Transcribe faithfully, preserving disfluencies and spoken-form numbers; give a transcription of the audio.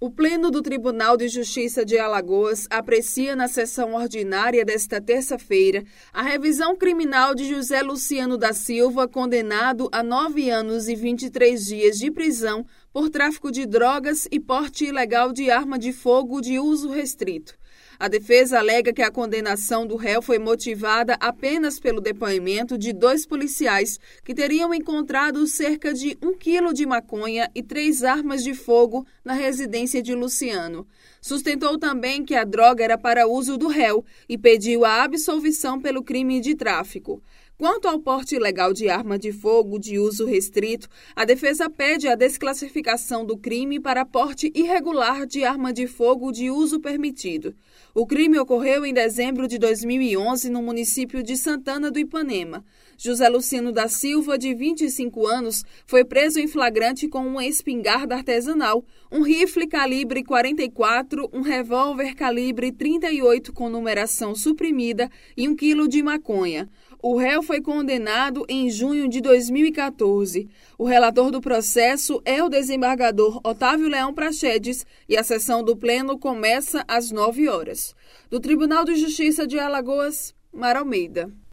O Pleno do Tribunal de Justiça de Alagoas aprecia na sessão ordinária desta terça-feira a revisão criminal de José Luciano da Silva, condenado a nove anos e vinte e três dias de prisão por tráfico de drogas e porte ilegal de arma de fogo de uso restrito. A defesa alega que a condenação do réu foi motivada apenas pelo depoimento de dois policiais que teriam encontrado cerca de um quilo de maconha e três armas de fogo na residência de Luciano. Sustentou também que a droga era para uso do réu e pediu a absolvição pelo crime de tráfico. Quanto ao porte ilegal de arma de fogo de uso restrito, a defesa pede a desclassificação do crime para porte irregular de arma de fogo de uso permitido. O crime ocorreu em dezembro de dois mil e onze no município de Santana do Ipanema. José Luciano da Silva, de vinte e cinco anos, foi preso em flagrante com uma espingarda artesanal, um rifle calibre quarenta e quatro, um revólver calibre trinta e oito com numeração suprimida e um quilo de maconha. O réu foi condenado em junho de dois mil e quatorze. O relator do processo é o desembargador Otávio Leão Prachedes e a sessão do Pleno começa às nove horas. Do Tribunal de Justiça de Alagoas, Mara Almeida.